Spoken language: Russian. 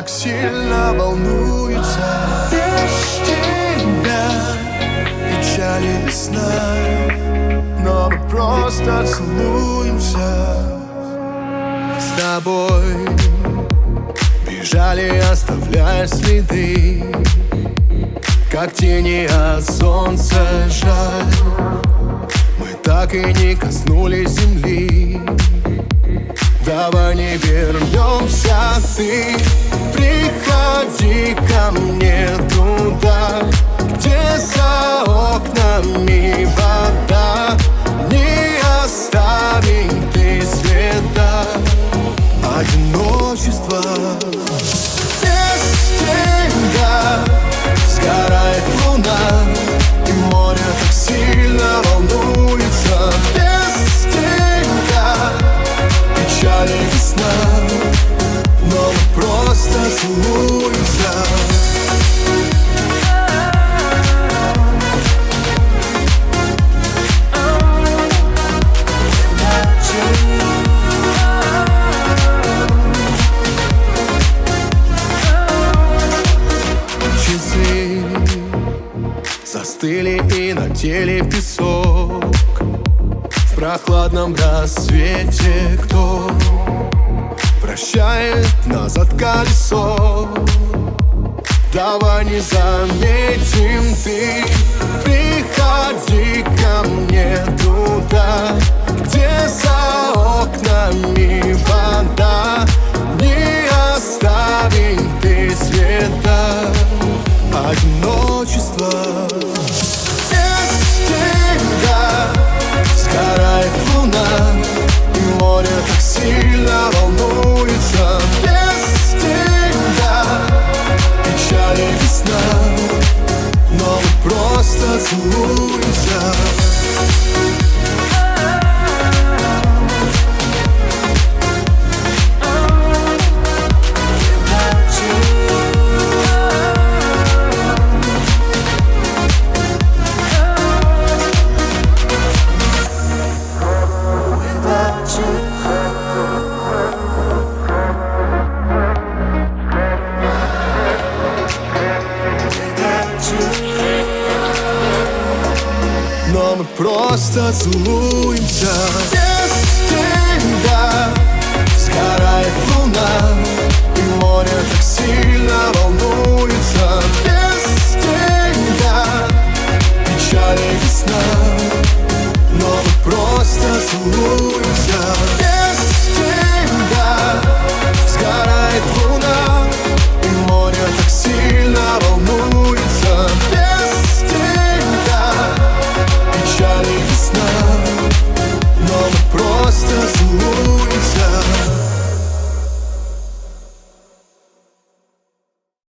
так сильно волнуется. Без тебя печали без сна, но мы просто целуемся. С тобой бежали, оставляя следы, как тени от солнца. Жаль, мы так и не коснулись земли. Давай не вернемся, ты приходи ко мне туда, где за окнами вода. Не оставим ты следа одиночества. Без тебя сгорает луна, и море так сильно волнуется. Без тебя печали весна, но мы просто целуемся. Часы застыли, и на теле песок. В прохладном рассвете кто вращает назад колесо? Давай не заметим, ты приходи ко мне туда, где за окнами вода. Не оставим ты следа одиночества. Без тебя сгорает луна, и море так сильно волнуется. Без тебя печали весна, но мы просто целуемся. Но мы просто целуемся. Без тебя сгорает луна, и море так сильно волнуется. Без тебя печали весна, но мы просто целуемся.